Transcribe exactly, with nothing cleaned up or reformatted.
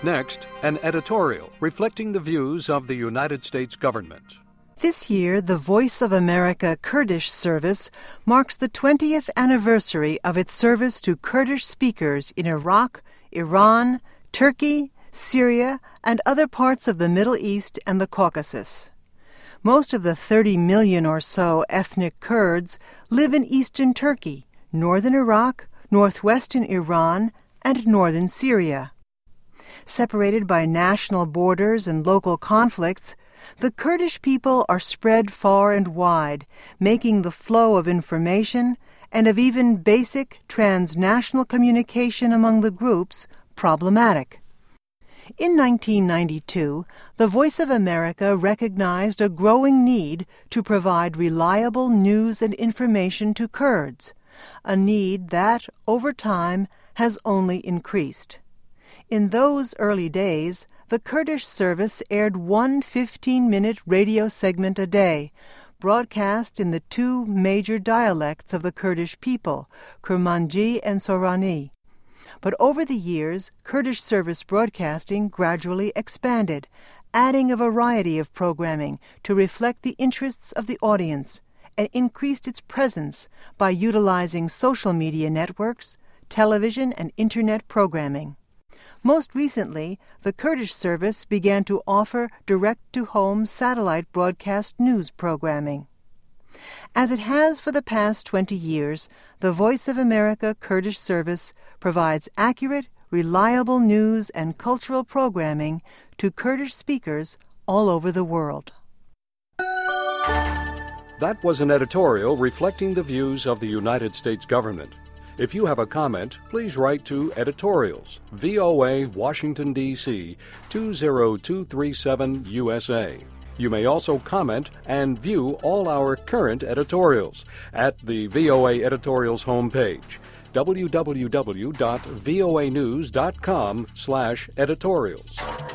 Next, an editorial reflecting the views of the United States government. This year, the Voice of America Kurdish service marks the twentieth anniversary of its service to Kurdish speakers in Iraq, Iran, Turkey, Syria, and other parts of the Middle East and the Caucasus. Most of the thirty million or so ethnic Kurds live in eastern Turkey, northern Iraq, northwestern Iran, and northern Syria. Separated by national borders and local conflicts, the Kurdish people are spread far and wide, making the flow of information and of even basic transnational communication among the groups problematic. In nineteen ninety-two, the Voice of America recognized a growing need to provide reliable news and information to Kurds, a need that, over time, has only increased. In those early days, the Kurdish service aired one fifteen-minute radio segment a day, broadcast in the two major dialects of the Kurdish people, Kurmanji and Sorani. But over the years, Kurdish service broadcasting gradually expanded, adding a variety of programming to reflect the interests of the audience, and increased its presence by utilizing social media networks, television, and Internet programming. Most recently, the Kurdish service began to offer direct-to-home satellite broadcast news programming. As it has for the past twenty years, the Voice of America Kurdish service provides accurate, reliable news and cultural programming to Kurdish speakers all over the world. That was an editorial reflecting the views of the United States government. If you have a comment, please write to Editorials, V O A, Washington, D C two zero two three seven, U S A. You may also comment and view all our current editorials at the V O A Editorials homepage, w w w dot voa news dot com slash editorials.